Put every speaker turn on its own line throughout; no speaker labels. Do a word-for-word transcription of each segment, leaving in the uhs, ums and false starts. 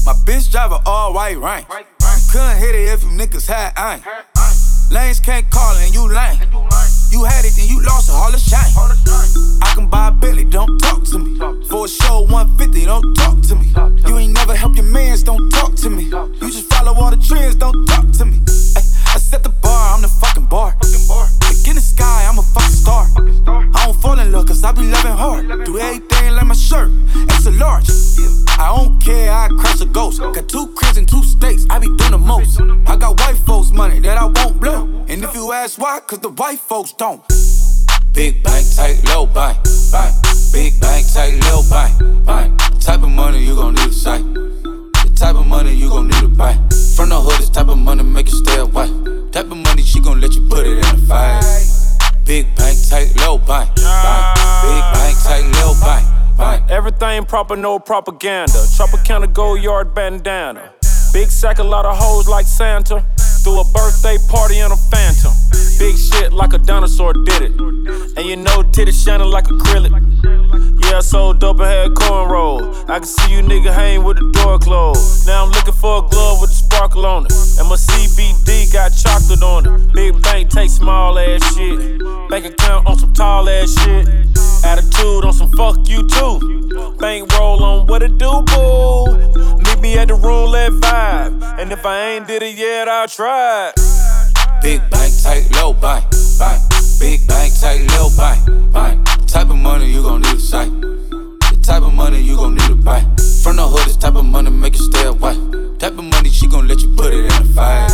My bitch drive a all white rank. Couldn't hit it if you niggas had aim. Lanes can't call and you lame. You had it and you lost it, all the shame. I can buy a Bentley, don't talk to me. For a show one fifty, don't talk to me. You ain't never helped your mans, don't talk to me. You just follow all the trends, don't talk to me. Ay, I set the bar, I'm the fucking bar. Look in the sky, I'm a fucking star. I don't fall in love cause I be loving hard. Do everything like my shirt, extra large. I don't care, I crush a ghost. Got two cribs and two states, I be doing the most. I got white folks money that I won't blow. And if you ask why, cause the white folks don't. Big bank, tight, low bank, bank. Big bank, tight, low bank, bank. Type of money you gon' need a sight. The type of money you gon' need to buy. From the hood, this type of money make you stay away. Type of money she gon' let you put it in a fight. Big bank, tight, low bank, bank. Big bank, tight, low bank, bank.
Everything proper, no propaganda. Tropicana gold yard bandana. Big sack, a lot of hoes like Santa. Threw a birthday party in a phantom. Big shit like a dinosaur did it. And you know titties shining like acrylic. Yeah, I sold dope and had cornrows. I can see you nigga hang with the door closed. Now I'm looking for a glove with a sparkle on it. And my C B D got chocolate on it. Big bank take small ass shit. Bank account on some tall ass shit. Attitude on some fuck you too. Bank roll on what it do, boo. Meet me at the roulette vibe. And if I ain't did it yet, I'll try.
Big bank, tight, low bank, bank. Big bank, tight, low bank, bank. Type of money you gon' need a sight. The type of money you gon' need to buy. From the hood, this type of money make you stay away. Type of money she gon' let you put it in a fight.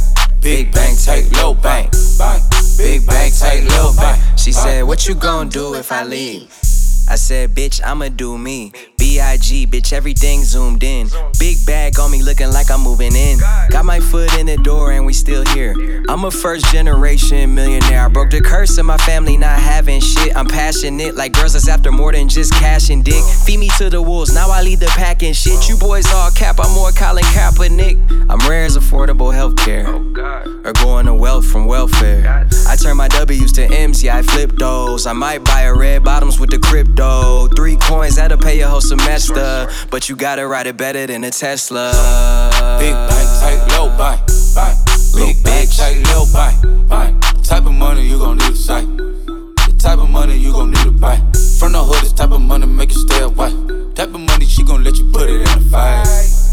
Big bank, tight, low bank, bank. Big bank, tight, low bank.
She said, what you gon' do if I leave? I said, bitch, I'ma do me. B I G, bitch, everything zoomed in. Big bag on me looking like I'm moving in. Got my foot in the door and we still here. I'm a first generation millionaire. I broke the curse of my family not having shit. I'm passionate like girls that's after more than just cash and dick. Feed me to the wolves, now I lead the pack and shit. You boys all cap, I'm more Colin Kaepernick. I'm rare as affordable healthcare. Or going to wealth from welfare. I turn my W's to M's, yeah, I flip those. I might buy a red bottoms with the crypto. Three coins, that'll pay your whole semester. But you gotta ride it better than a Tesla.
Big bank, tight, low bank, bank. Big bank, tight, low bank, bank. Type of money you gon' need a sight. The type of money you gon' need to buy. From the hood, this type of money make you stay away. Type of money she gon' let you put it in a fight.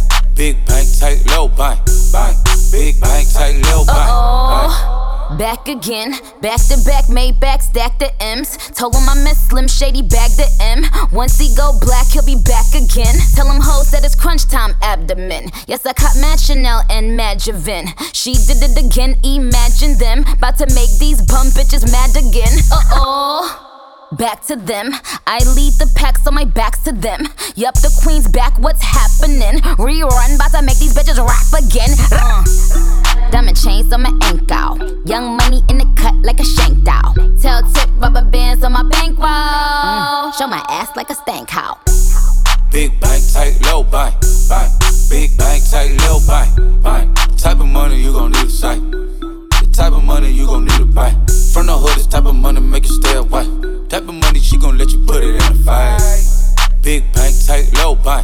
Big bank, tight, low bank, bank. Big bank, tight, low bank, bank.
Back again, back to back, made back, stack the M's. Told him I miss Slim Shady, bag the M. Once he go black, he'll be back again. Tell him hoes that it's crunch time abdomen. Yes, I caught Mad Chanel and Mad Javin. She did it again, imagine them. About to make these bum bitches mad again. Uh-oh. Back to them, I lead the pack so my back's to them. Yup, the queen's back, what's happening? Rerun, bout to make these bitches rap again. uh. Diamond chains on my ankle. Young money in the cut like a shank doll. Tail tip rubber bands on my bankroll. mm. Show my ass like a stank cow.
Big bank, tight, low bank, bank. Big bank, tight, low bank, bank. Type of money you gon' need a sight. The type of money you gon' need to buy. From the hood, this type of money make you stay away. Type of money she gon' let you put it in a fight. Big bank, tight, low bank.